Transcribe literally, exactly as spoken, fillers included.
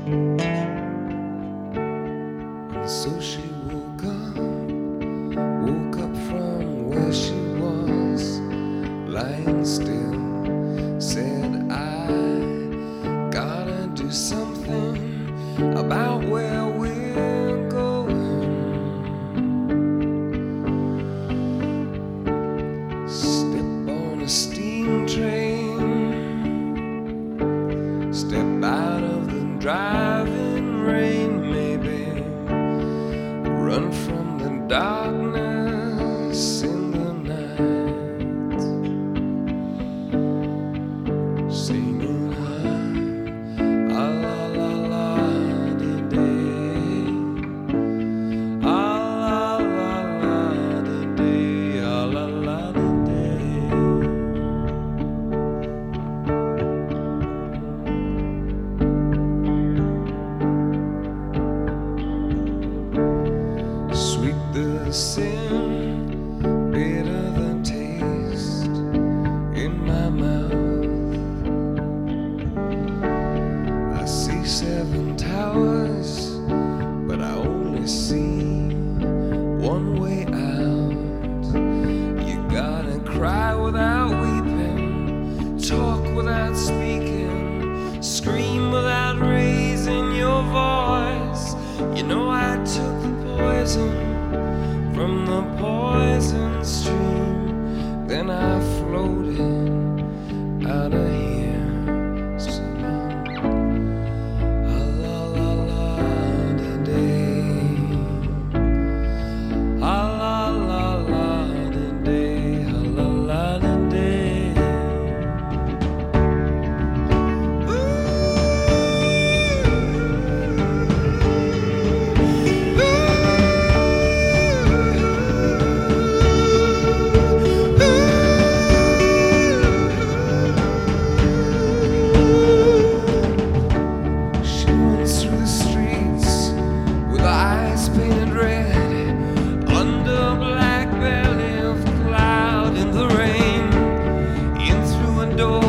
And so she woke up, woke up from where she was, lying still, said, I gotta do something about where we're going. Step on a steam train, step out of the driving rain, maybe run from the darkness in the night, singing high, ah la la la di day, ah la la la di day, ah la la di day. Sweet the sin, bitter the taste in my mouth. I see seven towers, but I only see one way out. You gotta cry without weeping, talk without speaking, scream without raising your voice. You know I took the poison from the poison stream, then I floated out of here, singing, ah la la la di day, ah la la la di day, ah la la di day. She runs through the streets with eyes painted red, under a black belly of cloud in the rain, in through a door